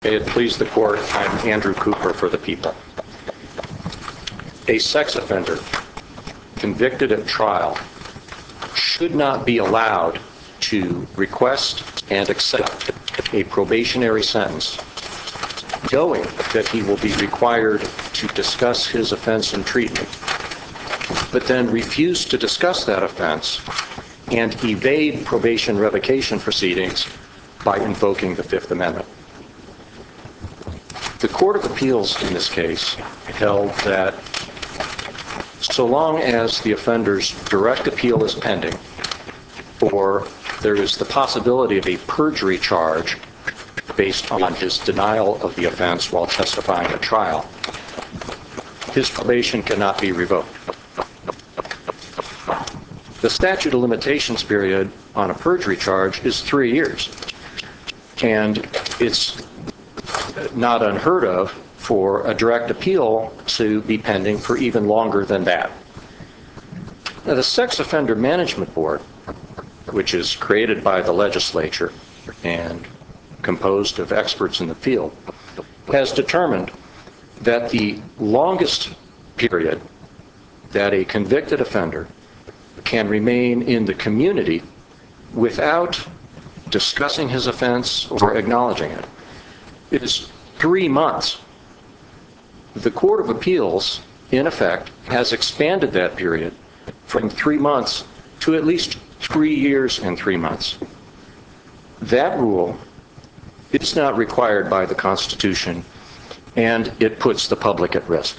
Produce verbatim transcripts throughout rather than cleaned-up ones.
May it please the court, I'm Andrew Cooper for the people. A sex offender convicted at trial should not be allowed to request and accept a probationary sentence, knowing that he will be required to discuss his offense and treatment, but then refuse to discuss that offense and evade probation revocation proceedings by invoking the Fifth Amendment. The Court of Appeals in this case held that so long as the offender's direct appeal is pending, or there is the possibility of a perjury charge based on his denial of the offense while testifying at trial, his probation cannot be revoked. The statute of limitations period on a perjury charge is three years, and it's not unheard of for a direct appeal to be pending for even longer than that. Now, the Sex Offender Management Board, which is created by the legislature and composed of experts in the field, has determined that the longest period that a convicted offender can remain in the community without discussing his offense or acknowledging it is three months. The Court of Appeals, in effect, has expanded that period from three months to at least three years and three months. That rule is not required by the Constitution, and it puts the public at risk.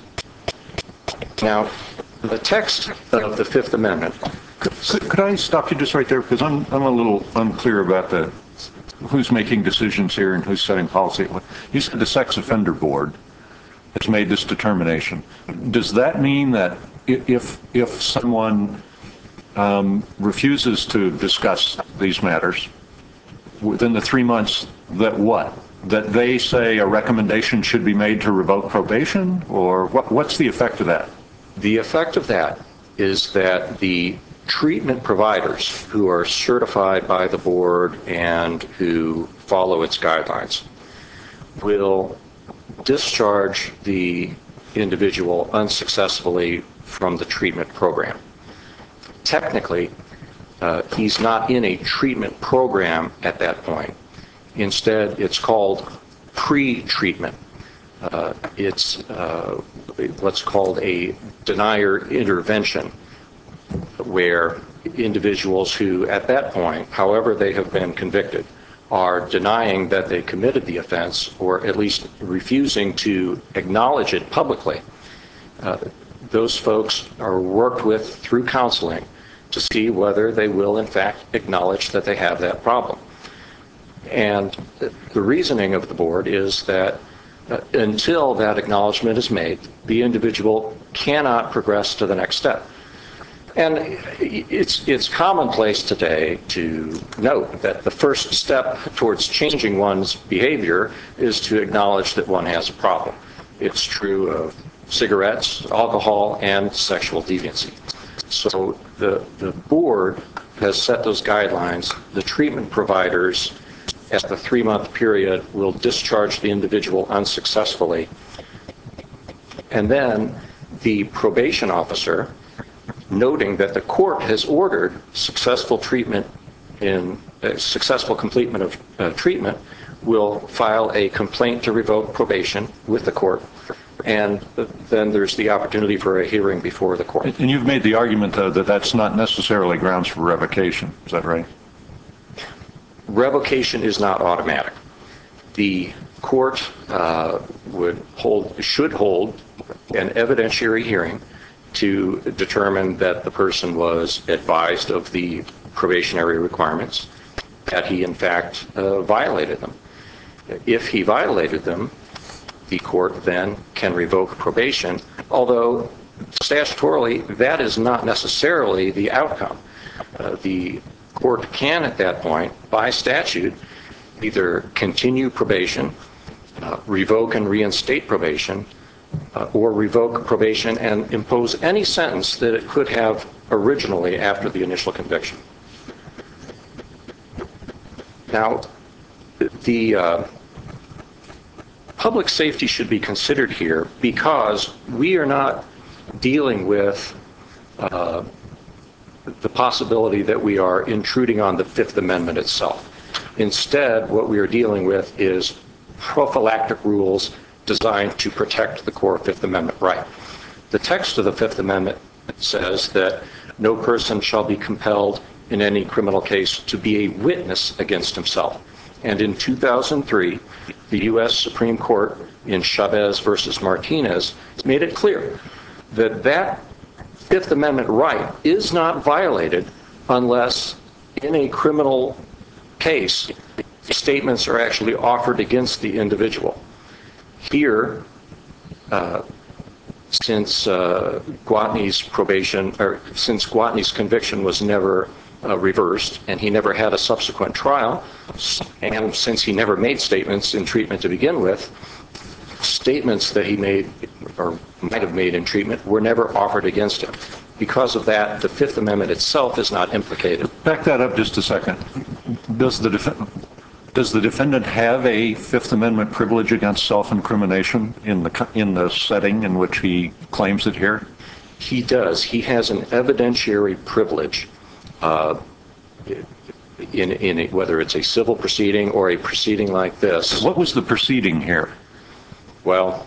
Now, the text of the Fifth Amendment. Could, could I stop you just right there? Because I'm, I'm a little unclear about the who's making decisions here and who's setting policy. You said the Sex Offender Board has made this determination. Does that mean that if if someone um, refuses to discuss these matters within the three months, that what? That they say a recommendation should be made to revoke probation? Or what, what's the effect of that? The effect of that is that the treatment providers who are certified by the board and who follow its guidelines will discharge the individual unsuccessfully from the treatment program. Technically, uh, he's not in a treatment program at that point. Instead, it's called pre-treatment. Uh, it's uh, what's called a denier intervention, where individuals who, at that point, however they have been convicted, are denying that they committed the offense or at least refusing to acknowledge it publicly. Uh, those folks are worked with through counseling to see whether they will, in fact, acknowledge that they have that problem. And the reasoning of the board is that uh, until that acknowledgement is made, the individual cannot progress to the next step. And it's, it's commonplace today to note that the first step towards changing one's behavior is to acknowledge that one has a problem. It's true of cigarettes, alcohol, and sexual deviancy. So the, the board has set those guidelines. The treatment providers at the three-month period will discharge the individual unsuccessfully. And then the probation officer, noting that the court has ordered successful treatment in uh, successful completion of uh, treatment, will file a complaint to revoke probation with the court, and then there's the opportunity for a hearing before the court. And you've made the argument uh, that that's not necessarily grounds for revocation. Is that right? Revocation is not automatic. The court uh, would hold, should hold an evidentiary hearing to determine that the person was advised of the probationary requirements, that he in fact uh, violated them. If he violated them, the court then can revoke probation, although statutorily that is not necessarily the outcome. Uh, the court can at that point, by statute, either continue probation, uh, revoke and reinstate probation, Uh, or revoke probation and impose any sentence that it could have originally after the initial conviction. Now, the uh, public safety should be considered here because we are not dealing with uh, the possibility that we are intruding on the Fifth Amendment itself. Instead, what we are dealing with is prophylactic rules designed to protect the core Fifth Amendment right. The text of the Fifth Amendment says that no person shall be compelled in any criminal case to be a witness against himself. And in two thousand three, the U S Supreme Court in Chavez versus Martinez made it clear that that Fifth Amendment right is not violated unless in a criminal case statements are actually offered against the individual. Here, uh, since uh, Gwatney's probation, or since Gwatney's conviction was never uh, reversed, and he never had a subsequent trial, and since he never made statements in treatment to begin with, statements that he made or might have made in treatment were never offered against him. Because of that, the Fifth Amendment itself is not implicated. Back that up just a second. Does the defendant Does the defendant have a Fifth Amendment privilege against self-incrimination in the in the setting in which he claims it here? He does. He has an evidentiary privilege uh, in, in a, whether it's a civil proceeding or a proceeding like this. What was the proceeding here? Well,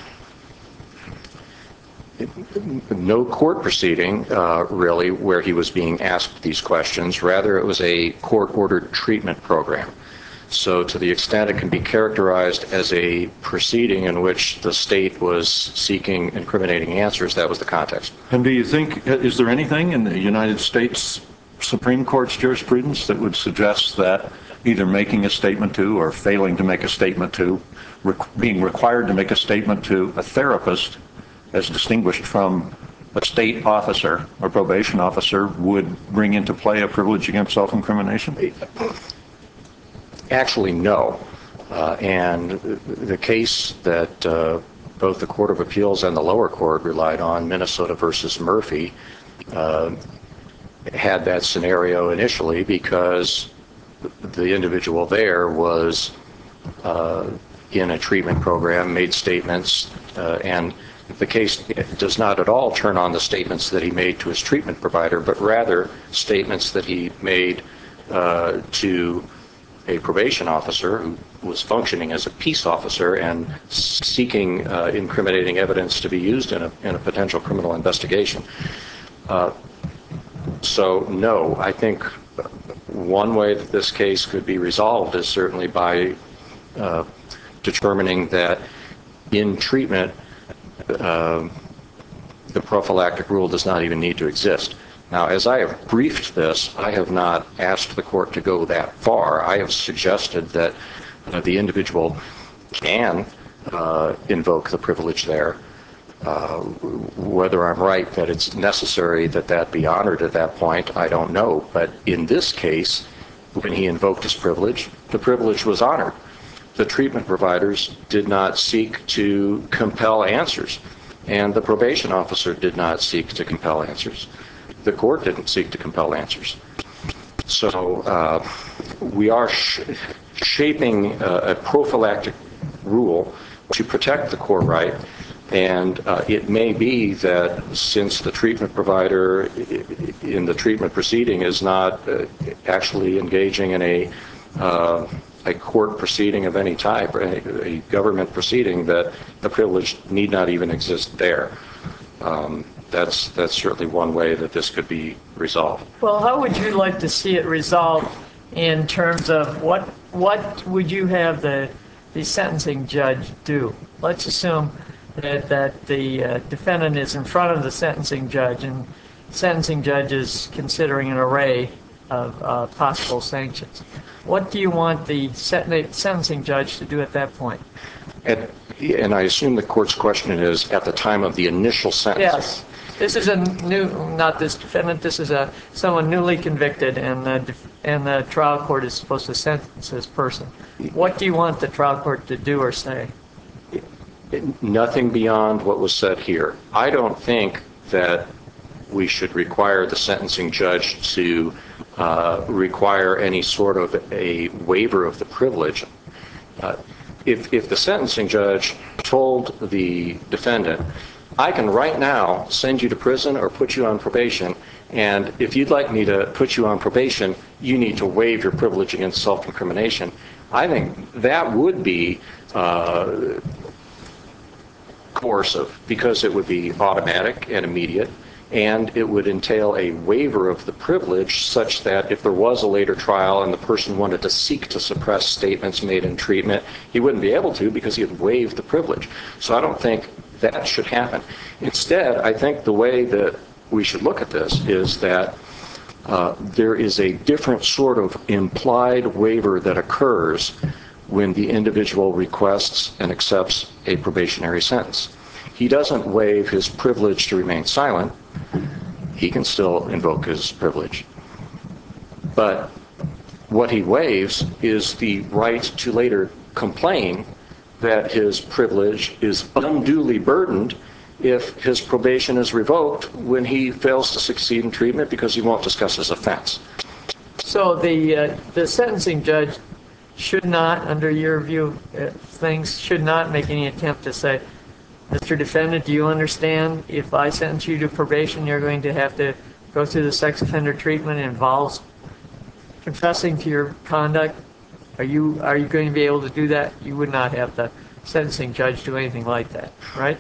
no court proceeding, uh, really, where he was being asked these questions. Rather, it was a court-ordered treatment program. So to the extent it can be characterized as a proceeding in which the state was seeking incriminating answers, that was the context. And do you think, is there anything in the United States Supreme Court's jurisprudence that would suggest that either making a statement to or failing to make a statement to, re- being required to make a statement to a therapist, as distinguished from a state officer or probation officer, would bring into play a privilege against self-incrimination? Actually, no. Uh, and the case that uh, both the Court of Appeals and the lower court relied on, Minnesota versus Murphy, uh, had that scenario initially because the individual there was uh, in a treatment program, made statements, uh, and the case does not at all turn on the statements that he made to his treatment provider, but rather statements that he made uh, to a probation officer who was functioning as a peace officer and seeking uh, incriminating evidence to be used in a, in a potential criminal investigation. Uh, so, no, I think one way that this case could be resolved is certainly by uh, determining that in treatment, uh, the prophylactic rule does not even need to exist. Now, as I have briefed this, I have not asked the court to go that far. I have suggested that uh, the individual can uh, invoke the privilege there. Uh, whether I'm right that it's necessary that that be honored at that point, I don't know. But in this case, when he invoked his privilege, the privilege was honored. The treatment providers did not seek to compel answers, and the probation officer did not seek to compel answers. The court didn't seek to compel answers. So uh, we are sh- shaping a, a prophylactic rule to protect the core right, and uh, it may be that since the treatment provider in the treatment proceeding is not uh, actually engaging in a uh, a court proceeding of any type, or a, a government proceeding, that the privilege need not even exist there. Um, That's that's certainly one way that this could be resolved. Well, how would you like to see it resolved in terms of what what would you have the the sentencing judge do? Let's assume that that the uh, defendant is in front of the sentencing judge, and the sentencing judge is considering an array of uh, possible sanctions. What do you want the sen- sentencing judge to do at that point? And, and I assume the court's question is at the time of the initial sentence. Yes. This is a new, not this defendant, this is a someone newly convicted, and the, and the trial court is supposed to sentence this person. What do you want the trial court to do or say? Nothing beyond what was said here. I don't think that we should require the sentencing judge to uh, require any sort of a waiver of the privilege. Uh, if, if the sentencing judge told the defendant, I can right now send you to prison or put you on probation, and if you'd like me to put you on probation, you need to waive your privilege against self-incrimination, I think that would be uh, coercive, because it would be automatic and immediate, and it would entail a waiver of the privilege such that if there was a later trial and the person wanted to seek to suppress statements made in treatment, he wouldn't be able to because he had waived the privilege. So I don't think that should happen. Instead, I think the way that we should look at this is that uh, there is a different sort of implied waiver that occurs when the individual requests and accepts a probationary sentence. He doesn't waive his privilege to remain silent. He can still invoke his privilege. But what he waives is the right to later complain that his privilege is unduly burdened if his probation is revoked when he fails to succeed in treatment because he won't discuss his offense. So the uh, the sentencing judge should not, under your view of things, should not make any attempt to say, Mister Defendant, do you understand if I sentence you to probation, you're going to have to go through the sex offender treatment that involves confessing to your conduct? Are you are you going to be able to do that? You would not have the sentencing judge do anything like that, right?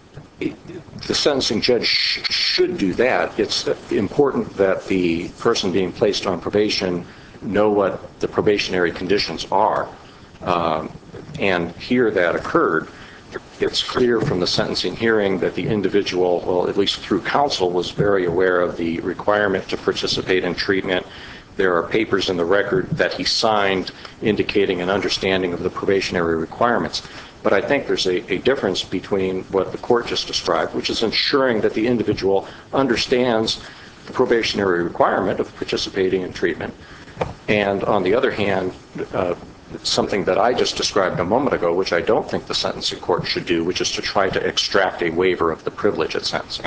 The sentencing judge sh should do that. It's important that the person being placed on probation know what the probationary conditions are. Um, and here that occurred. It's clear from the sentencing hearing that the individual, well, at least through counsel, was very aware of the requirement to participate in treatment. There are papers in the record that he signed indicating an understanding of the probationary requirements. But I think there's a, a difference between what the court just described, which is ensuring that the individual understands the probationary requirement of participating in treatment, and on the other hand, uh, something that I just described a moment ago, which I don't think the sentencing court should do, which is to try to extract a waiver of the privilege at sentencing.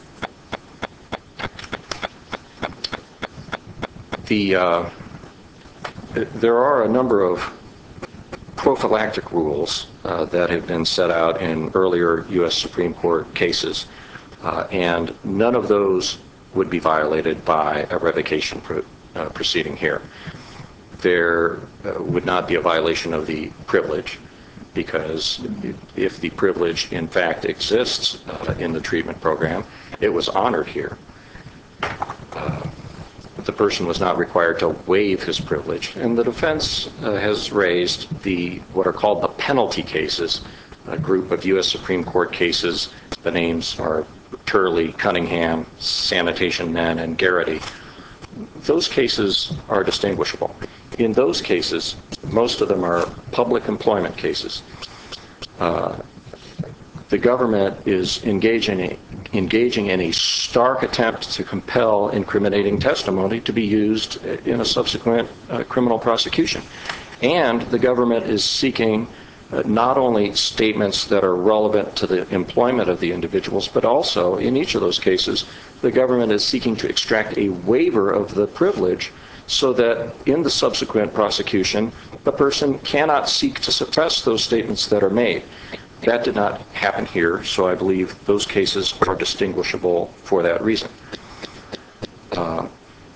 The, uh, there are a number of prophylactic rules uh, that have been set out in earlier U S Supreme Court cases, uh, and none of those would be violated by a revocation pro uh, proceeding here. There uh, would not be a violation of the privilege, because if the privilege in fact exists uh, in the treatment program, it was honored here. Uh, the person was not required to waive his privilege, and the defense uh, has raised the what are called the penalty cases, a group of U S Supreme Court cases. The names are Turley, Cunningham, Sanitation Men, and Garrity. Those cases are distinguishable. In those cases, most of them are public employment cases. Uh, the government is engaging, engaging in a stark attempt to compel incriminating testimony to be used in a subsequent uh, criminal prosecution. And the government is seeking uh, not only statements that are relevant to the employment of the individuals, but also, in each of those cases, the government is seeking to extract a waiver of the privilege so that in the subsequent prosecution, the person cannot seek to suppress those statements that are made. That did not happen here, so I believe those cases are distinguishable for that reason. Uh,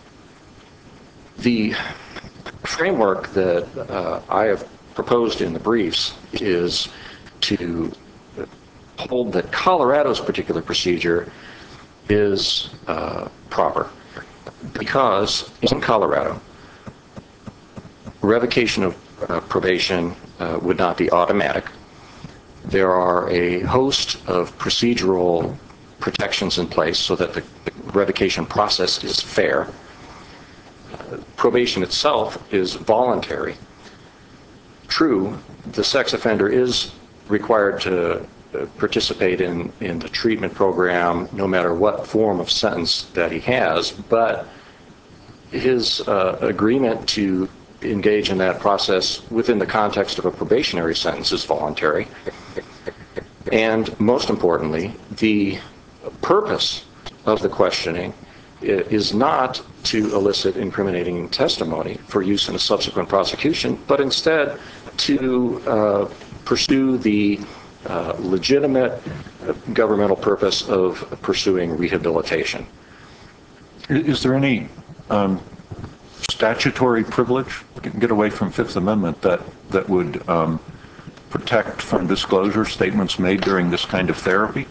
the framework that uh, I have proposed in the briefs is to hold that Colorado's particular procedure is uh, proper, because in Colorado, revocation of uh, probation uh, would not be automatic. There are a host of procedural protections in place so that the revocation process is fair. Uh, probation itself is voluntary. True, the sex offender is required to uh, participate in, in the treatment program no matter what form of sentence that he has, but his uh, agreement to engage in that process within the context of a probationary sentence is voluntary. And most importantly, the purpose of the questioning is not to elicit incriminating testimony for use in a subsequent prosecution, but instead to uh, pursue the uh, legitimate governmental purpose of pursuing rehabilitation. Is there any um, statutory privilege, get away from Fifth Amendment, that, that would um, protect from disclosure statements made during this kind of therapy?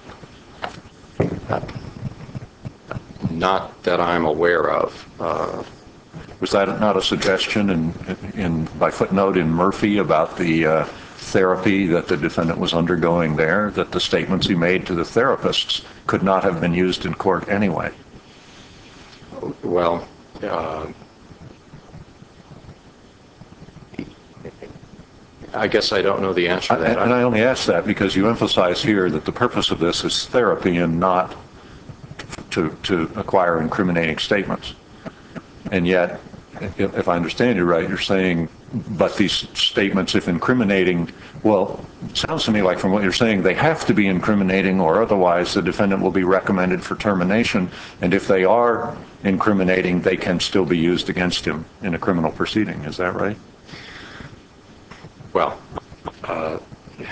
Not that I'm aware of. Uh, Was that not a suggestion in, in by footnote in Murphy about the uh, therapy that the defendant was undergoing there, that the statements he made to the therapists could not have been used in court anyway? Well, uh, I guess I don't know the answer to that. I, and I only ask that because you emphasize here that the purpose of this is therapy and not to, to acquire incriminating statements. And yet, if, if I understand you right, you're saying, but these statements, if incriminating, well, it sounds to me like from what you're saying, they have to be incriminating or otherwise the defendant will be recommended for termination. And if they are incriminating, they can still be used against him in a criminal proceeding. Is that right? Well, uh,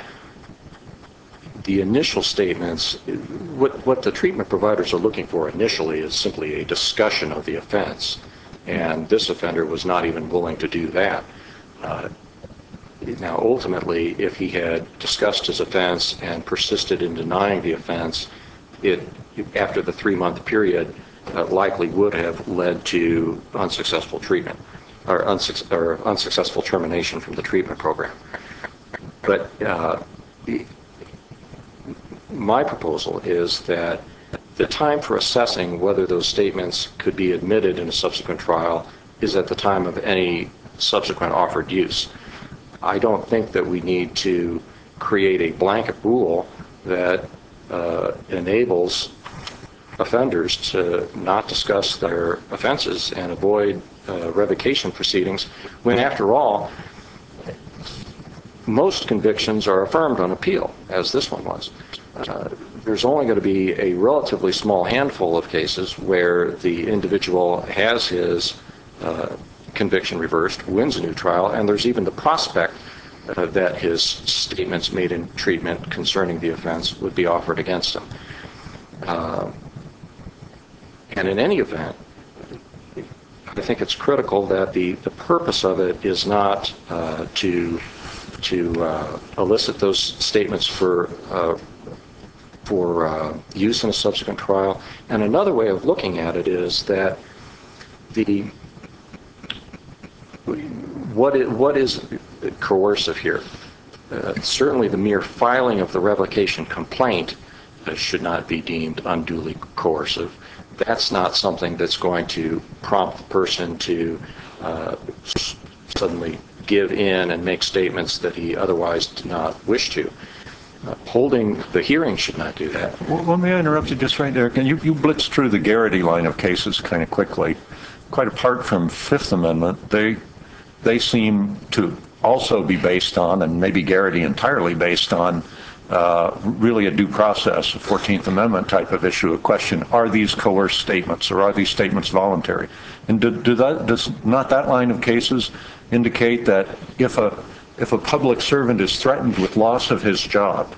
the initial statements, what, what the treatment providers are looking for initially is simply a discussion of the offense. And this offender was not even willing to do that. Uh, now, ultimately, if he had discussed his offense and persisted in denying the offense, it, after the three-month period, uh, likely would have led to unsuccessful treatment or, unsuc- or unsuccessful termination from the treatment program. But uh, my proposal is that the time for assessing whether those statements could be admitted in a subsequent trial is at the time of any subsequent offered use. I don't think that we need to create a blanket rule that uh, enables offenders to not discuss their offenses and avoid uh, revocation proceedings when, after all, most convictions are affirmed on appeal, as this one was. Uh, there's only going to be a relatively small handful of cases where the individual has his uh, conviction reversed, wins a new trial, and there's even the prospect uh, that his statements made in treatment concerning the offense would be offered against him. Uh, and in any event, I think it's critical that the, the purpose of it is not uh, to to uh, elicit those statements for uh, for uh, use in a subsequent trial. And another way of looking at it is that the what is, what is coercive here? Uh, certainly the mere filing of the revocation complaint uh, should not be deemed unduly coercive. That's not something that's going to prompt the person to uh, suddenly give in and make statements that he otherwise did not wish to. Uh, holding the hearing should not do that. Well, let me interrupt you just right there. Can you, you blitz through the Garrity line of cases kind of quickly. Quite apart from Fifth Amendment, they they seem to also be based on, and maybe Garrity entirely based on, uh, really a due process, a fourteenth Amendment type of issue, a question, are these coerced statements or are these statements voluntary? And do, do that, does not that line of cases indicate that if a if a public servant is threatened with loss of his job,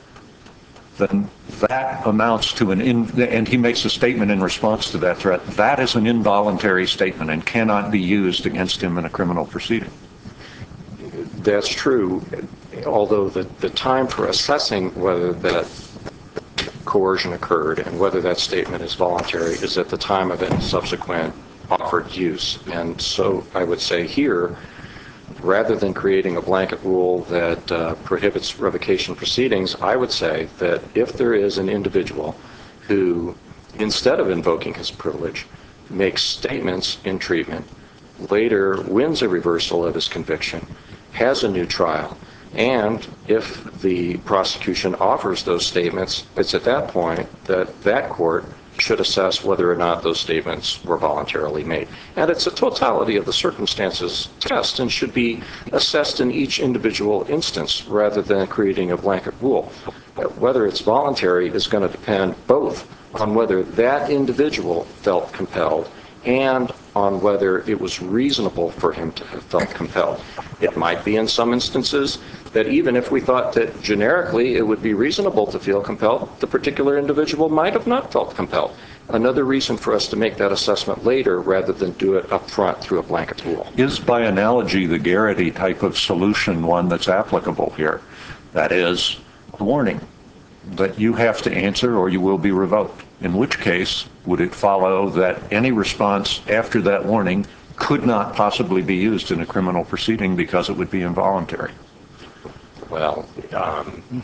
then that amounts to an, in, and he makes a statement in response to that threat, that is an involuntary statement and cannot be used against him in a criminal proceeding? That's true, although the, the time for assessing whether that coercion occurred and whether that statement is voluntary is at the time of any subsequent offered use. And so I would say here, rather than creating a blanket rule that uh, prohibits revocation proceedings, I would say that if there is an individual who, instead of invoking his privilege, makes statements in treatment, later wins a reversal of his conviction, has a new trial, and if the prosecution offers those statements, it's at that point that that court should assess whether or not those statements were voluntarily made. And it's a totality of the circumstances test and should be assessed in each individual instance rather than creating a blanket rule. Whether it's voluntary is going to depend both on whether that individual felt compelled and on whether it was reasonable for him to have felt compelled. It might be in some instances that even if we thought that generically it would be reasonable to feel compelled, the particular individual might have not felt compelled. Another reason for us to make that assessment later rather than do it up front through a blanket rule. Is, by analogy, the Garrity type of solution one that's applicable here? That is, a warning that you have to answer or you will be revoked. In which case, would it follow that any response after that warning could not possibly be used in a criminal proceeding because it would be involuntary? Well, um,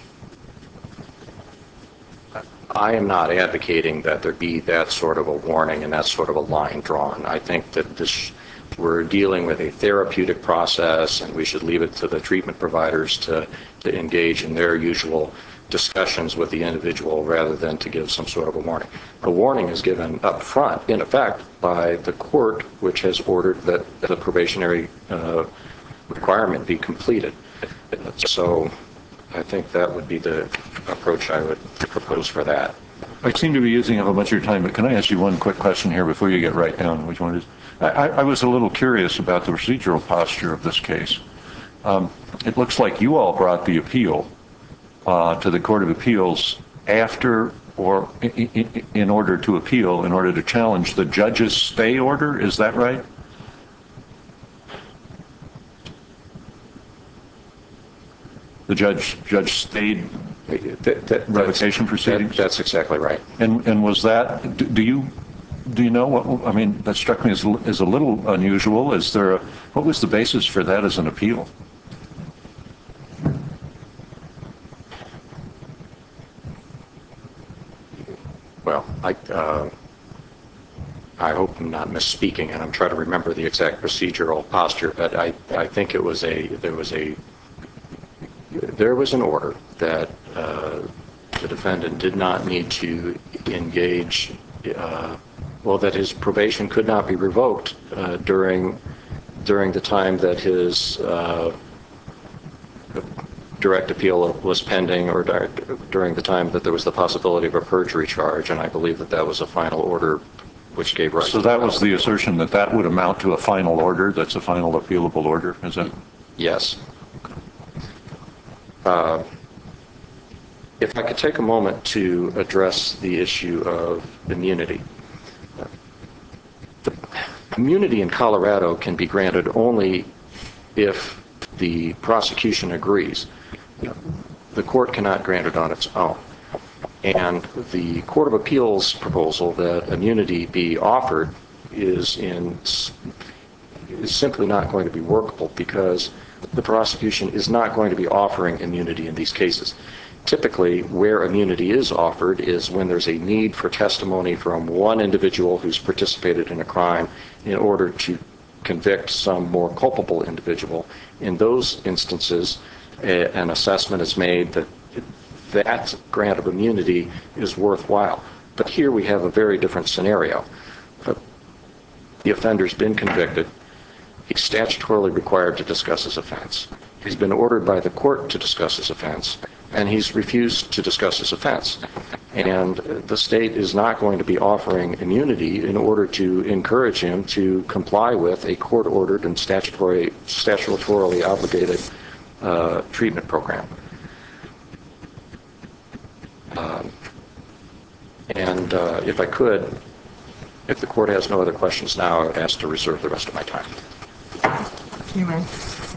I am not advocating that there be that sort of a warning and that sort of a line drawn. I think that this, we're dealing with a therapeutic process, and we should leave it to the treatment providers to, to engage in their usual discussions with the individual rather than to give some sort of a warning. A warning is given up front, in effect, by the court, which has ordered that the probationary uh, requirement be completed. So I think that would be the approach I would propose for that. I seem to be using up a bunch of your time, but can I ask you one quick question here before you get right down which one it is? I, I was a little curious about the procedural posture of this case. Um, it looks like you all brought the appeal uh, to the Court of Appeals after or in, in order to appeal, in order to challenge the judge's stay order. Is that right? The judge judge stayed that, that, revocation proceedings? That, that's exactly right. And and was that, do, do you do you know what, I mean, that struck me as, as a little unusual. Is there a, what was the basis for that as an appeal? Well, I, uh, I hope I'm not misspeaking, and I'm trying to remember the exact procedural posture, but I, I think it was a, there was a, there was an order that uh, the defendant did not need to engage, uh, well, that his probation could not be revoked uh, during, during the time that his uh, direct appeal was pending, or during the time that there was the possibility of a perjury charge, and I believe that that was a final order which gave rise to. So that was the assertion that that would amount to a final order, that's a final appealable order, is that? Yes. Uh, if I could take a moment to address the issue of immunity. The immunity in Colorado can be granted only if the prosecution agrees. The court cannot grant it on its own. And the Court of Appeals proposal that immunity be offered is in is simply not going to be workable because the prosecution is not going to be offering immunity in these cases. Typically, where immunity is offered is when there's a need for testimony from one individual who's participated in a crime in order to convict some more culpable individual. In those instances, a, an assessment is made that that grant of immunity is worthwhile. But here we have a very different scenario. The offender's been convicted. He's statutorily required to discuss his offense. He's been ordered by the court to discuss his offense, and he's refused to discuss his offense. And the state is not going to be offering immunity in order to encourage him to comply with a court-ordered and statutory, statutorily obligated uh, treatment program. Um, and uh, if I could, if the court has no other questions now, I would ask to reserve the rest of my time. You may.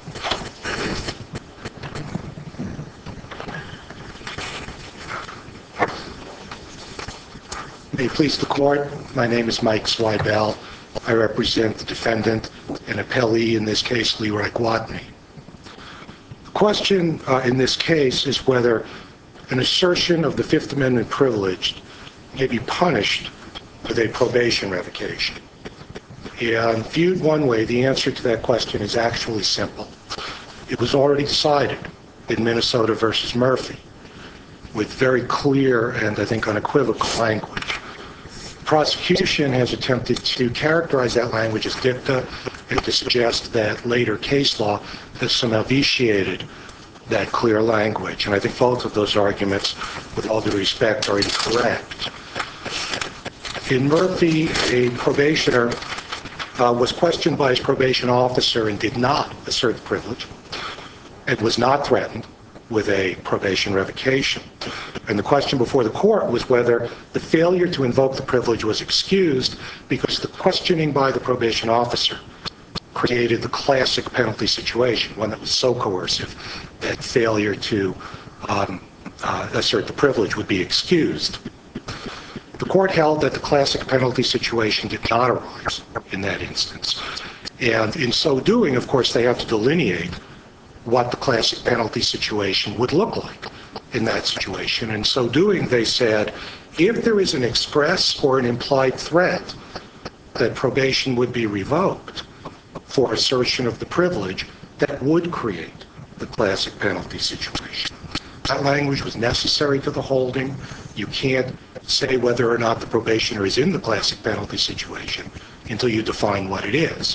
May it please the court, my name is Mike Swibel. I represent the defendant and appellee in this case, Leroy Gwatney. The question uh, in this case is whether an assertion of the Fifth Amendment privilege may be punished with a probation revocation. And viewed one way, the answer to that question is actually simple. It was already decided in Minnesota versus Murphy with very clear and I think unequivocal language. The prosecution has attempted to characterize that language as dicta and to suggest that later case law has somehow vitiated that clear language. And I think both of those arguments, with all due respect, are incorrect. In Murphy, a probationer uh, was questioned by his probation officer and did not assert the privilege. and was not threatened with a probation revocation. And the question before the court was whether the failure to invoke the privilege was excused because the questioning by the probation officer created the classic penalty situation, one that was so coercive that failure to um, uh, assert the privilege would be excused. The court held that the classic penalty situation did not arise in that instance. And in so doing, of course, they have to delineate what the classic penalty situation would look like in that situation. In so doing, they said, if there is an express or an implied threat that probation would be revoked for assertion of the privilege, that would create the classic penalty situation. That language was necessary to the holding. You can't say whether or not the probationer is in the classic penalty situation until you define what it is.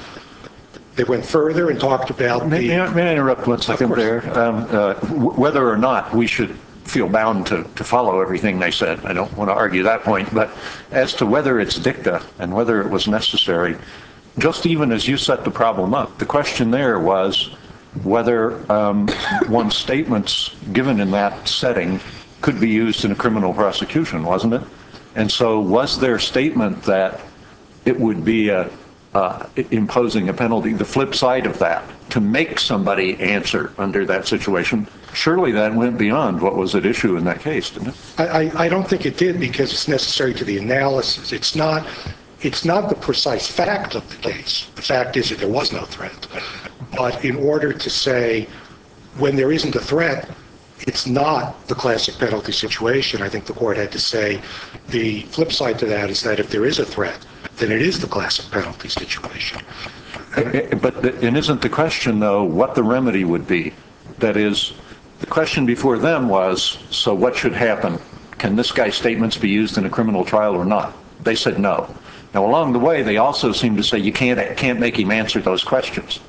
They went further and talked about may, the... May I, may I interrupt one second there? Um, uh, w- whether or not we should feel bound to, to follow everything they said, I don't want to argue that point, but as to whether it's dicta and whether it was necessary, just even as you set the problem up, the question there was whether um, one's statements given in that setting could be used in a criminal prosecution, wasn't it? And so was their statement that it would be a Uh, imposing a penalty, the flip side of that, to make somebody answer under that situation, surely that went beyond what was at issue in that case, didn't it? I, I don't think it did because it's necessary to the analysis. It's not, it's not the precise fact of the case. The fact is that there was no threat. But in order to say when there isn't a threat, it's not the classic penalty situation, I think the court had to say the flip side to that is that if there is a threat, then it is the classic penalty situation. But and isn't the question, though, what the remedy would be? That is, the question before them was, so what should happen? Can this guy's statements be used in a criminal trial or not? They said no. Now, along the way, they also seem to say you can't can't make him answer those questions.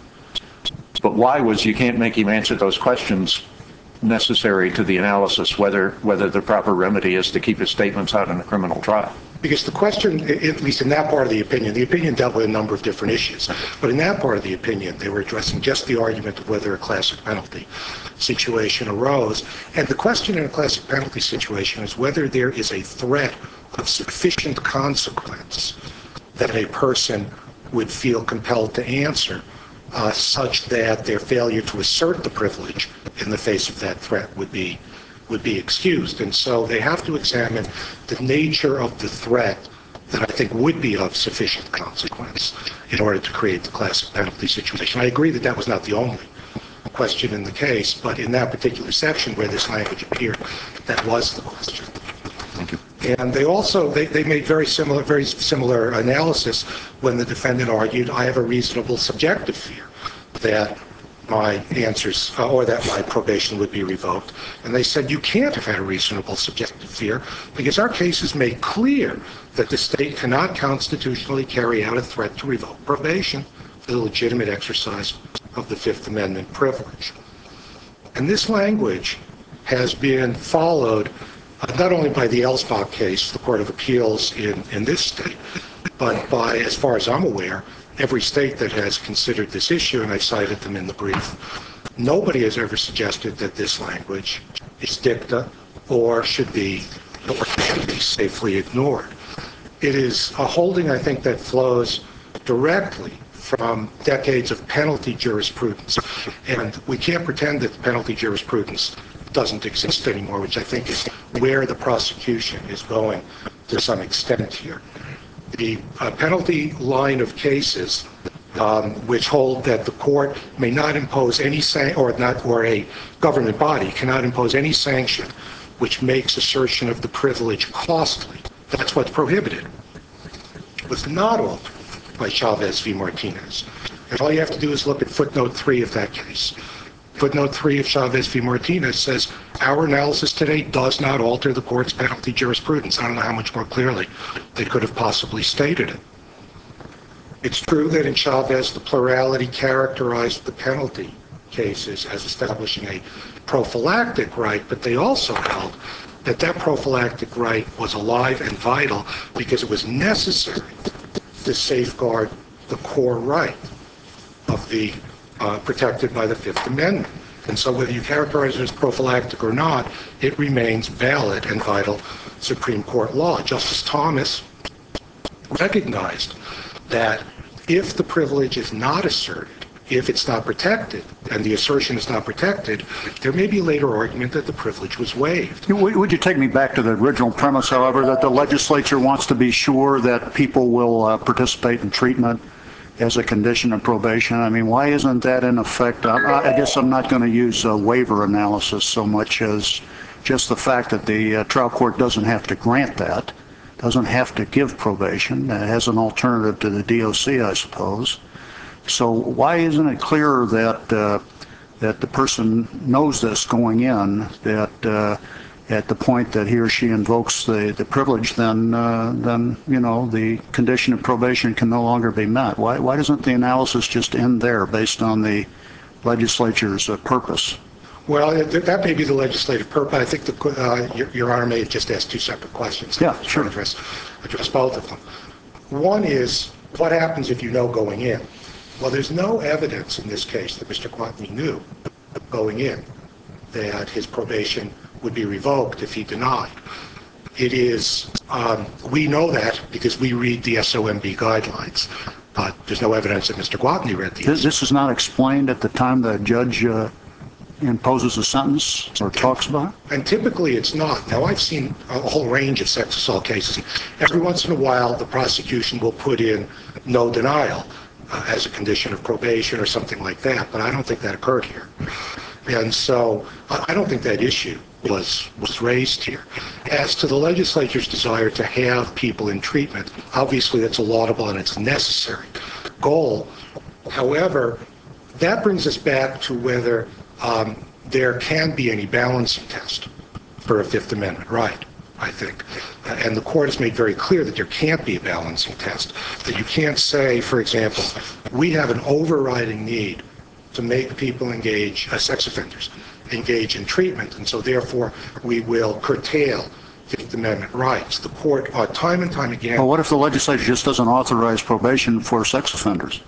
But why was you can't make him answer those questions necessary to the analysis whether whether the proper remedy is to keep his statements out in a criminal trial? Because the question, at least in that part of the opinion, the opinion dealt with a number of different issues. But in that part of the opinion, they were addressing just the argument of whether a classic penalty situation arose. And the question in a classic penalty situation is whether there is a threat of sufficient consequence that a person would feel compelled to answer, uh, such that their failure to assert the privilege in the face of that threat would be would be excused. And so they have to examine the nature of the threat that I think would be of sufficient consequence in order to create the classic penalty situation. I agree that that was not the only question in the case, but in that particular section where this language appeared, that was the question. Thank you. And they also, they, they made very similar, very similar analysis when the defendant argued, I have a reasonable subjective fear that my answers, uh, or that my probation would be revoked. And they said, you can't have had a reasonable subjective fear because our cases make clear that the state cannot constitutionally carry out a threat to revoke probation for the legitimate exercise of the Fifth Amendment privilege. And this language has been followed uh, not only by the Ellsbach case, the Court of Appeals in, in this state, but by, as far as I'm aware, every state that has considered this issue, and I've cited them in the brief. Nobody has ever suggested that this language is dicta or should be, or should be safely ignored. It is a holding, I think, that flows directly from decades of penalty jurisprudence. And we can't pretend that penalty jurisprudence doesn't exist anymore, which I think is where the prosecution is going to some extent here. The uh, penalty line of cases, um, which hold that the court may not impose any san- or not, or a government body cannot impose any sanction which makes assertion of the privilege costly. That's what's prohibited. It was not altered by Chavez v. Martinez. And all you have to do is look at footnote three of that case. Footnote three of Chavez v. Martinez says, our analysis today does not alter the court's penalty jurisprudence. I don't know how much more clearly they could have possibly stated it. It's true that in Chavez, the plurality characterized the penalty cases as establishing a prophylactic right, but they also held that that prophylactic right was alive and vital because it was necessary to safeguard the core right of the uh, protected by the Fifth Amendment. And so whether you characterize it as prophylactic or not, it remains valid and vital Supreme Court law. Justice Thomas recognized that if the privilege is not asserted, if it's not protected, and the assertion is not protected, there may be a later argument that the privilege was waived. Would you take me back to the original premise, however, that the legislature wants to be sure that people will uh, participate in treatment as a condition of probation? I mean, why isn't that in effect? I, I guess I'm not going to use a waiver analysis so much as just the fact that the uh, trial court doesn't have to grant that, doesn't have to give probation, uh, has an alternative to the D O C, I suppose. So why isn't it clear that uh, that the person knows this going in, that uh, at the point that he or she invokes the, the privilege, then, uh, then, you know, the condition of probation can no longer be met? Why, why doesn't the analysis just end there based on the legislature's uh, purpose? Well, that may be the legislative purpose. I think the, uh, your, your Honor may have just asked two separate questions. Yeah, sure. Address, address both of them. One is, what happens if you know going in? Well, there's no evidence in this case that Mister Gwatney knew going in that his probation would be revoked if he denied. It is, um, we know that because we read the S O M B guidelines, but there's no evidence that Mister Gwatney read these. This, this is not explained at the time the judge uh, imposes a sentence or talks about it? And typically it's not. Now, I've seen a whole range of sex assault cases. Every once in a while, the prosecution will put in no denial uh, as a condition of probation or something like that, but I don't think that occurred here. And so I don't think that issue was was raised here. As to the legislature's desire to have people in treatment, obviously that's a laudable and it's a necessary goal. However, that brings us back to whether um, there can be any balancing test for a Fifth Amendment right, I think. Uh, and the court has made very clear that there can't be a balancing test, that you can't say, for example, we have an overriding need to make people engage, uh, sex offenders, engage in treatment, and so therefore we will curtail Fifth Amendment rights. The court, uh, time and time again... Well, what if the legislature just doesn't authorize probation for sex offenders?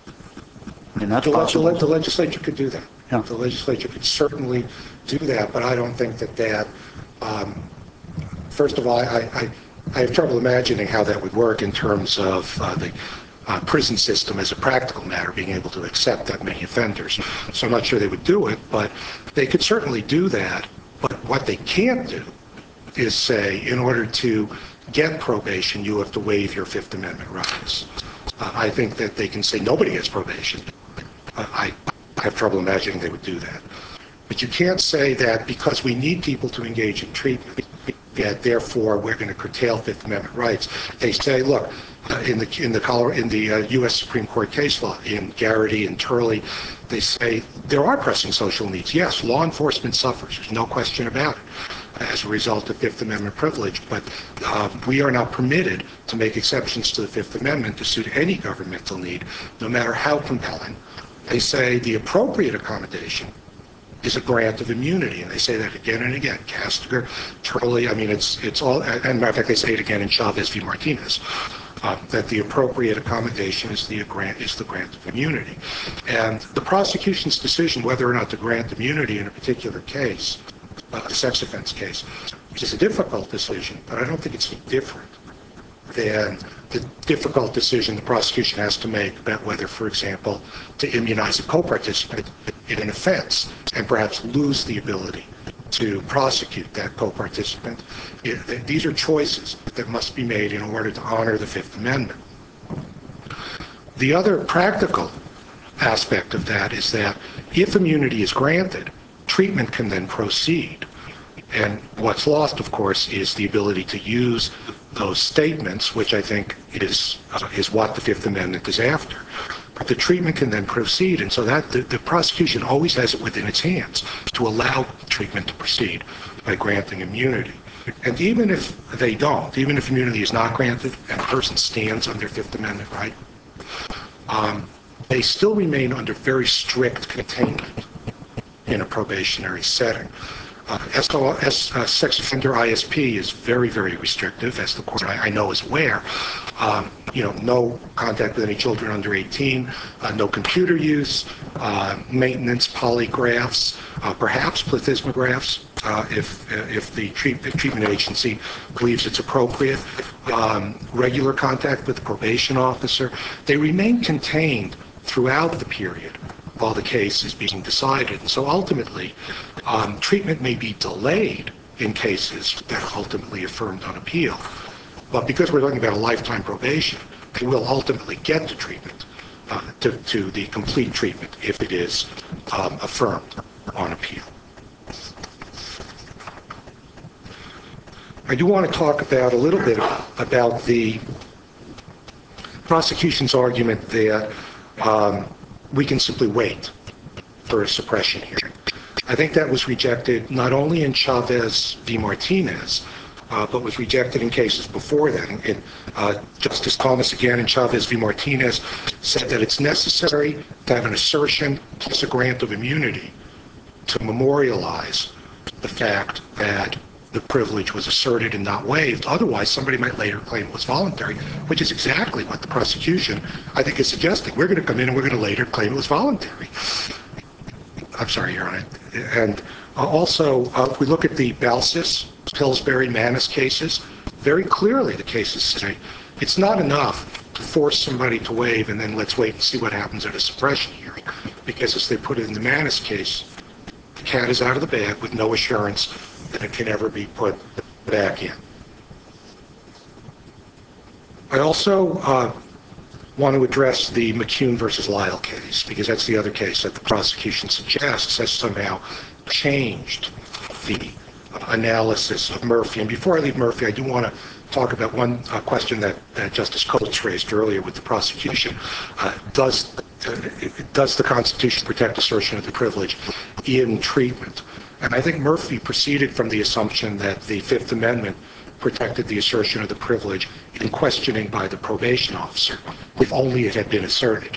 I mean, that's the, possible. the, the legislature could do that. Yeah. The legislature could certainly do that, but I don't think that that... Um, first of all, I, I, I have trouble imagining how that would work in terms of uh, the Uh, prison system as a practical matter, being able to accept that many offenders. So I'm not sure they would do it, but they could certainly do that. But what they can't do is say, in order to get probation, you have to waive your Fifth Amendment rights. Uh, I think that they can say nobody gets probation. Uh, I have trouble imagining they would do that. But you can't say that because we need people to engage in treatment, that therefore we're going to curtail Fifth Amendment rights. They say, look, uh, in the in the Colorado, in the uh, U S Supreme Court case law, in Garrity and Turley, they say there are pressing social needs. Yes, law enforcement suffers. There's no question about it as a result of Fifth Amendment privilege. But uh, we are not permitted to make exceptions to the Fifth Amendment to suit any governmental need, no matter how compelling. They say the appropriate accommodation is a grant of immunity, and they say that again and again. Castigar, Turley, I mean, it's it's all, and matter of fact, they say it again in Chavez v. Martinez, uh, that the appropriate accommodation is the grant is the grant of immunity. And the prosecution's decision whether or not to grant immunity in a particular case, uh, a sex offense case, which is a difficult decision, but I don't think it's different than the difficult decision the prosecution has to make about whether, for example, to immunize a co-participant in an offense and perhaps lose the ability to prosecute that co-participant. It, these are choices that must be made in order to honor the Fifth Amendment. The other practical aspect of that is that if immunity is granted, treatment can then proceed. And what's lost, of course, is the ability to use those statements, which I think is uh, is what the Fifth Amendment is after. But the treatment can then proceed, and so that the, the prosecution always has it within its hands to allow treatment to proceed by granting immunity. And even if they don't, even if immunity is not granted and a person stands under Fifth Amendment right, um, they still remain under very strict containment in a probationary setting. Uh, S O S, uh, sex offender I S P is very, very restrictive, as the court I, I know is aware. Um, you know, no contact with any children under eighteen, uh, no computer use, uh, maintenance polygraphs, uh, perhaps plethysmographs, uh, if if the treat, if treatment agency believes it's appropriate. Um, regular contact with the probation officer. They remain contained throughout the period while the case is being decided. And so ultimately, um, treatment may be delayed in cases that are ultimately affirmed on appeal. But because we're talking about a lifetime probation, they will ultimately get to treatment, uh, to, to the complete treatment if it is um, affirmed on appeal. I do want to talk about a little bit about the prosecution's argument that um, we can simply wait for a suppression hearing. I think that was rejected not only in Chavez v. Martinez, uh, but was rejected in cases before then. In, uh, Justice Thomas, again in Chavez v. Martinez, said that it's necessary to have an assertion plus a grant of immunity to memorialize the fact that the privilege was asserted and not waived. Otherwise, somebody might later claim it was voluntary, which is exactly what the prosecution, I think, is suggesting. We're going to come in and we're going to later claim it was voluntary. I'm sorry, Your Honor. And uh, also, uh, if we look at the Balsis, Pillsbury, Manus cases, very clearly the cases say it's not enough to force somebody to waive and then let's wait and see what happens at a suppression hearing. Because as they put it in the Manus case, the cat is out of the bag with no assurance that it can ever be put back in. I also uh, want to address the McCune versus Lyle case, because that's the other case that the prosecution suggests has somehow changed the uh, analysis of Murphy. And before I leave Murphy, I do want to talk about one uh, question that, that Justice Coates raised earlier with the prosecution. Uh, does, uh, does the Constitution protect assertion of the privilege in treatment? And I think Murphy proceeded from the assumption that the Fifth Amendment protected the assertion of the privilege in questioning by the probation officer, if only it had been asserted.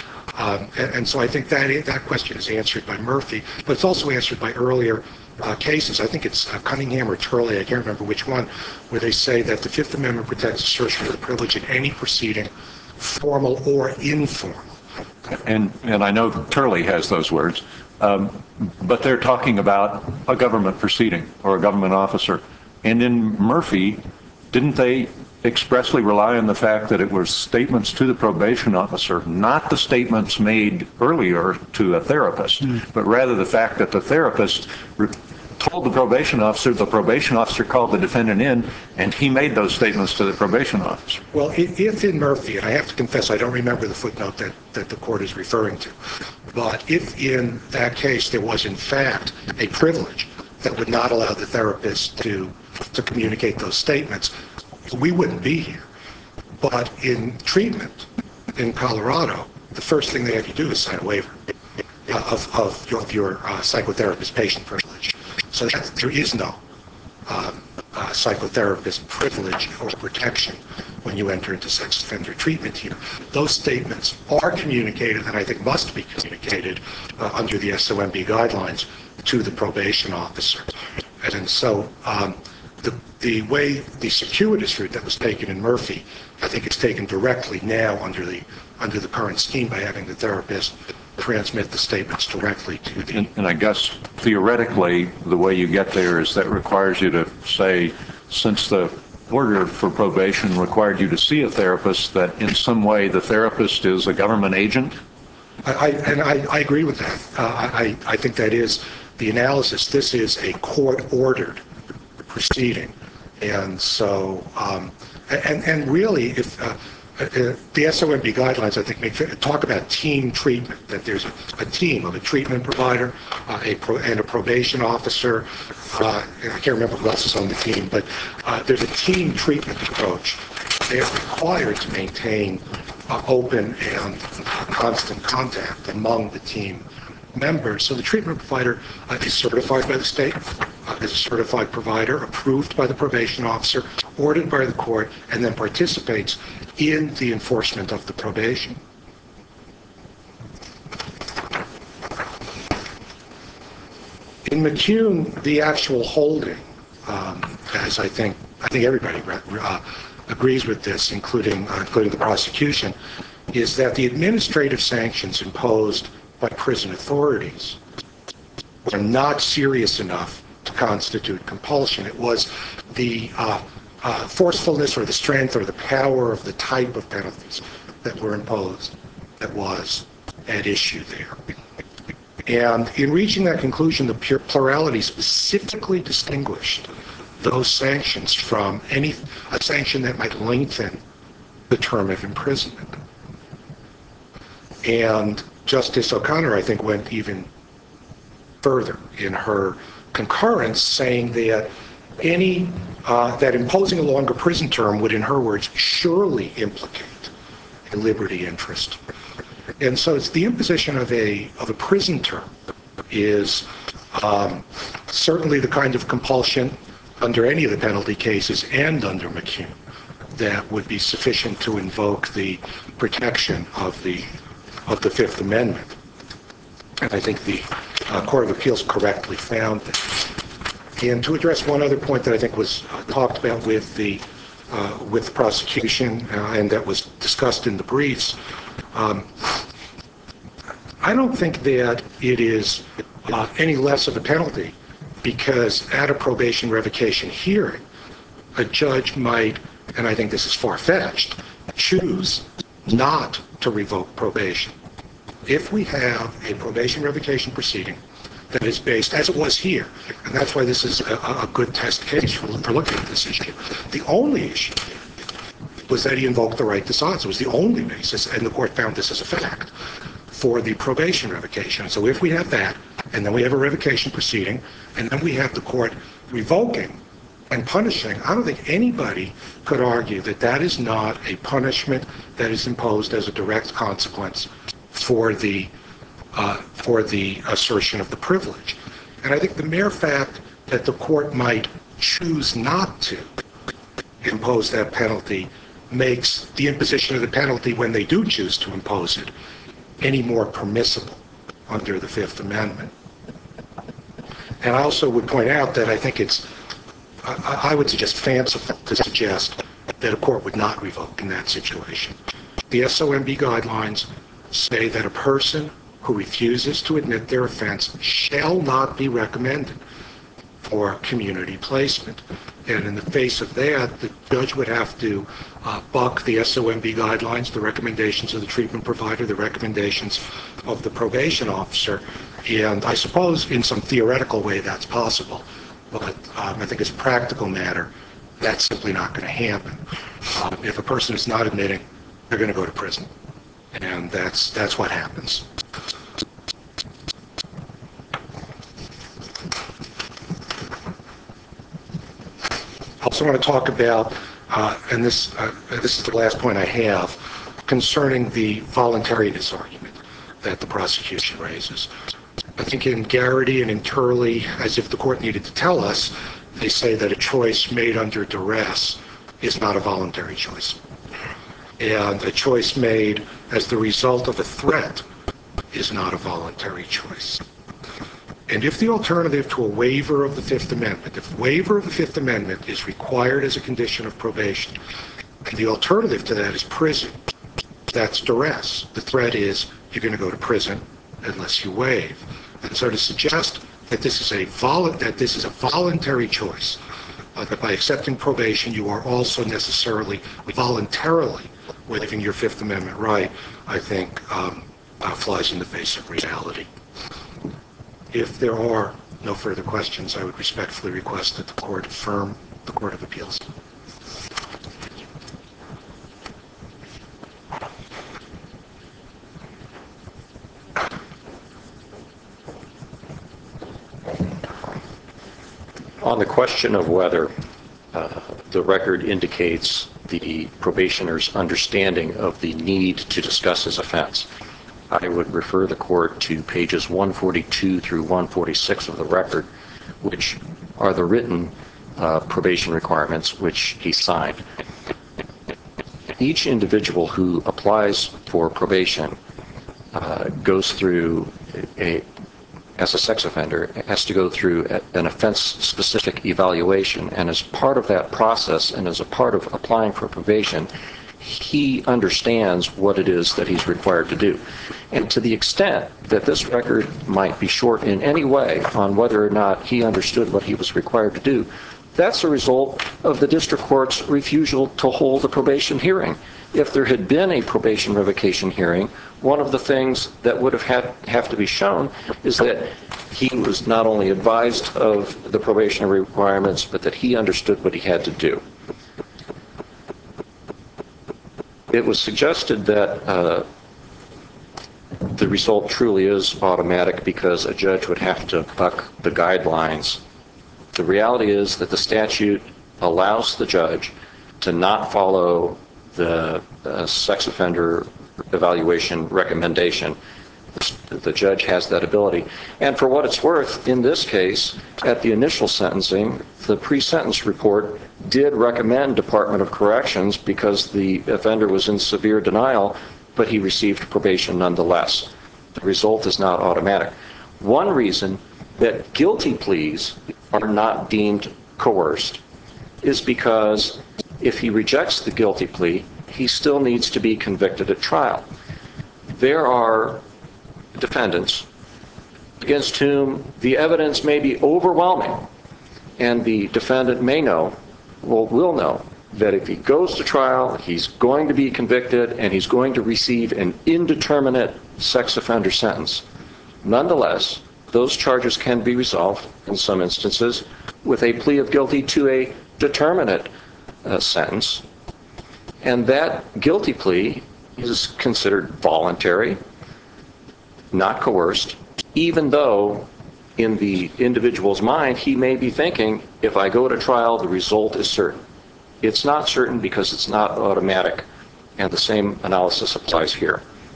Um, and, and so I think that that question is answered by Murphy, but it's also answered by earlier uh, cases. I think it's uh, Cunningham or Turley, I can't remember which one, where they say that the Fifth Amendment protects assertion of the privilege in any proceeding, formal or informal. And, and I know Turley has those words. Um, but they're talking about a government proceeding or a government officer. And in Murphy, didn't they expressly rely on the fact that it was statements to the probation officer, not the statements made earlier to a therapist, mm. but rather the fact that the therapist re- told the probation officer, the probation officer called the defendant in, and he made those statements to the probation officer? Well, if in Murphy, and I have to confess I don't remember the footnote that, that the court is referring to, but if in that case there was in fact a privilege that would not allow the therapist to, to communicate those statements, we wouldn't be here. But in treatment in Colorado, the first thing they have to do is sign a waiver uh, of, of your, of your uh, psychotherapist patient privilege. So that, there is no um, uh, psychotherapist privilege or protection when you enter into sex offender treatment here. Those statements are communicated, and I think must be communicated uh, under the S O M B guidelines to the probation officer. And so um, the, the way, the circuitous route that was taken in Murphy, I think it's taken directly now under the under the current scheme by having the therapist transmit the statements directly to the... And, and I guess theoretically, the way you get there is that requires you to say, since the order for probation required you to see a therapist, that in some way the therapist is a government agent? I, I, and I, I agree with that. Uh, I, I think that is the analysis. This is a court-ordered proceeding. And so, um, and, and really, if... Uh, Uh, the S O M B guidelines, I think, make, talk about team treatment, that there's a, a team of a treatment provider uh, a pro, and a probation officer. Uh, I can't remember who else is on the team, but uh, there's a team treatment approach. They are required to maintain uh, open and constant contact among the team members. So the treatment provider uh, is certified by the state, uh, is a certified provider, approved by the probation officer, ordered by the court, and then participates in the enforcement of the probation. In McCune, the actual holding, um, as I think I think everybody uh, agrees with this, including uh, including the prosecution, is that the administrative sanctions imposed by prison authorities were not serious enough to constitute compulsion. It was the uh, uh, forcefulness or the strength or the power of the type of penalties that were imposed that was at issue there. And in reaching that conclusion, the plurality specifically distinguished those sanctions from any a sanction that might lengthen the term of imprisonment. And Justice O'Connor, I think, went even further in her concurrence, saying that any uh, that imposing a longer prison term would, in her words, surely implicate a liberty interest. And so it's the imposition of a of a prison term is um, certainly the kind of compulsion under any of the penalty cases and under McCune that would be sufficient to invoke the protection of the of the Fifth Amendment. And I think the uh, Court of Appeals correctly found that. And to address one other point that I think was uh, talked about with the uh, with the prosecution uh, and that was discussed in the briefs, um, I don't think that it is uh, any less of a penalty because at a probation revocation hearing, a judge might, and I think this is far-fetched, choose not to revoke probation. If we have a probation revocation proceeding that is based, as it was here, and that's why this is a, a good test case for, for looking at this issue, the only issue was that he invoked the right to silence. It was the only basis, and the court found this as a fact, for the probation revocation. So if we have that, and then we have a revocation proceeding, and then we have the court revoking and punishing, I don't think anybody could argue that that is not a punishment that is imposed as a direct consequence for the uh, for the assertion of the privilege. And I think the mere fact that the court might choose not to impose that penalty makes the imposition of the penalty when they do choose to impose it any more permissible under the Fifth Amendment. And I also would point out that I think it's, I, I would suggest fanciful to suggest that a court would not revoke in that situation. The S O M B guidelines say that a person who refuses to admit their offense shall not be recommended for community placement. And in the face of that, the judge would have to uh, buck the S O M B guidelines, the recommendations of the treatment provider, the recommendations of the probation officer. And I suppose in some theoretical way that's possible. But um, I think as a practical matter, that's simply not going to happen. Um, if a person is not admitting, they're going to go to prison. And that's that's what happens. I also want to talk about, uh, and this uh, this is the last point I have, concerning the voluntariness argument that the prosecution raises. I think in Garrity and in Turley, as if the court needed to tell us, they say that a choice made under duress is not a voluntary choice. And a choice made as the result of a threat is not a voluntary choice. And if the alternative to a waiver of the Fifth Amendment, if waiver of the Fifth Amendment is required as a condition of probation, and the alternative to that is prison, that's duress. The threat is you're going to go to prison unless you waive. And so to suggest that this is a vol- that this is a voluntary choice, uh, that by accepting probation you are also necessarily voluntarily waiving your Fifth Amendment right, I think um, uh, flies in the face of reality. If there are no further questions, I would respectfully request that the court affirm the Court of Appeals. On the question of whether uh, the record indicates the probationer's understanding of the need to discuss his offense, I would refer the court to pages one forty-two through one forty-six of the record, which are the written uh, probation requirements which he signed. Each individual who applies for probation uh, goes through a, as a sex offender has to go through an offense-specific evaluation, and as part of that process and as a part of applying for probation, he understands what it is that he's required to do. And to the extent that this record might be short in any way on whether or not he understood what he was required to do, that's a result of the district court's refusal to hold a probation hearing. If there had been a probation revocation hearing, one of the things that would have had have to be shown is that he was not only advised of the probationary requirements, but that he understood what he had to do. It was suggested that uh, the result truly is automatic because a judge would have to buck the guidelines. The reality is that the statute allows the judge to not follow the uh, sex offender evaluation recommendation. The judge has that ability. And for what it's worth, in this case, at the initial sentencing, the pre-sentence report did recommend Department of Corrections because the offender was in severe denial, but he received probation nonetheless. The result is not automatic. One reason that guilty pleas are not deemed coerced is because if he rejects the guilty plea, he still needs to be convicted at trial. There are defendants against whom the evidence may be overwhelming, and the defendant may know, or will know, that if he goes to trial, he's going to be convicted and he's going to receive an indeterminate sex offender sentence. Nonetheless, those charges can be resolved, in some instances, with a plea of guilty to a determinate uh, sentence. And that guilty plea is considered voluntary, not coerced, even though in the individual's mind he may be thinking, if I go to trial, the result is certain. It's not certain because it's not automatic, and the same analysis applies here.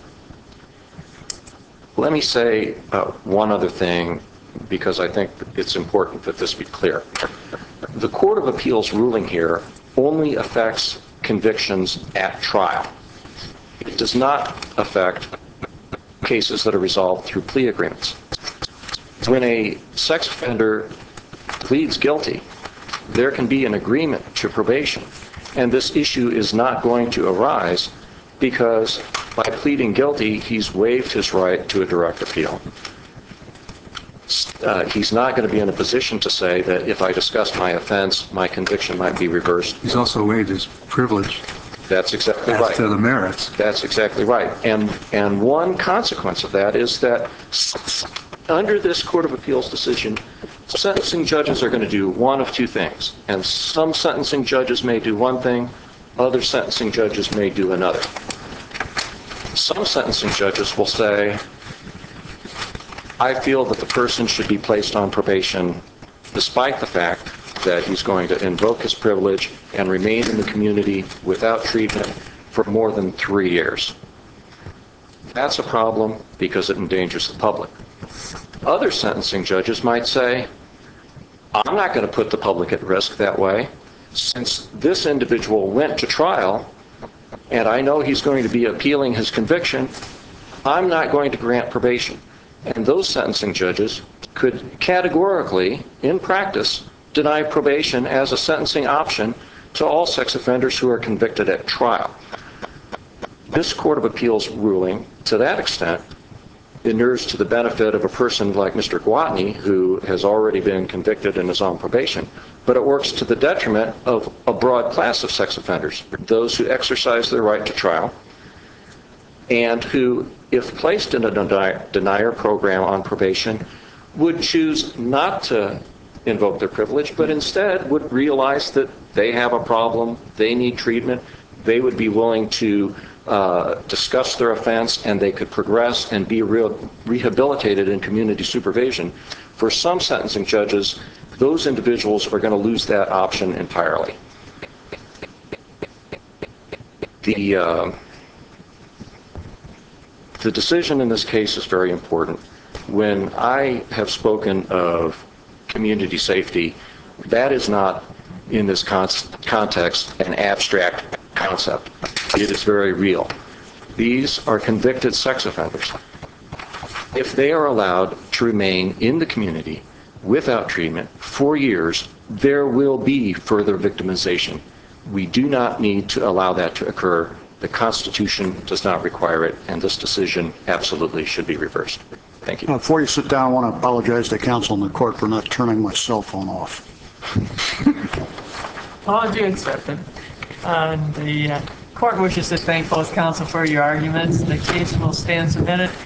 Let me say uh, one other thing, because I think it's important that this be clear. The Court of Appeals ruling here only affects convictions at trial. It does not affect cases that are resolved through plea agreements. When a sex offender pleads guilty, there can be an agreement to probation, and this issue is not going to arise because by pleading guilty, he's waived his right to a direct appeal. Uh, he's not going to be in a position to say that if I discuss my offense, my conviction might be reversed. He's also waived his privilege. That's exactly as right. to the merits. That's exactly right. And and one consequence of that is that under this Court of Appeals decision, sentencing judges are going to do one of two things. And some sentencing judges may do one thing, other sentencing judges may do another. Some sentencing judges will say, I feel that the person should be placed on probation despite the fact that he's going to invoke his privilege and remain in the community without treatment for more than three years. That's a problem because it endangers the public. Other sentencing judges might say, I'm not going to put the public at risk that way. Since this individual went to trial, and I know he's going to be appealing his conviction, I'm not going to grant probation. And those sentencing judges could categorically, in practice, deny probation as a sentencing option to all sex offenders who are convicted at trial. This Court of Appeals ruling, to that extent, inures to the benefit of a person like Mister Gwatney, who has already been convicted and is on probation, but it works to the detriment of a broad class of sex offenders, those who exercise their right to trial, and who, if placed in a deni- denier program on probation, would choose not to invoke their privilege, but instead would realize that they have a problem, they need treatment, they would be willing to uh, discuss their offense, and they could progress and be re- rehabilitated in community supervision. For some sentencing judges, those individuals are going to lose that option entirely. The, uh, the decision in this case is very important. When I have spoken of community safety, that is not, in this con- context, an abstract concept. It is very real. These are convicted sex offenders. if they are allowed to remain in the community without treatment for years, there will be further victimization. We do not need to allow that to occur. The Constitution does not require it, and this decision absolutely should be reversed. Thank you. Uh, Before you sit down, I want to apologize to counsel and the court for not turning my cell phone off. Apology accepted. And the uh, court wishes to thank both counsel for your arguments. The case will stand submitted.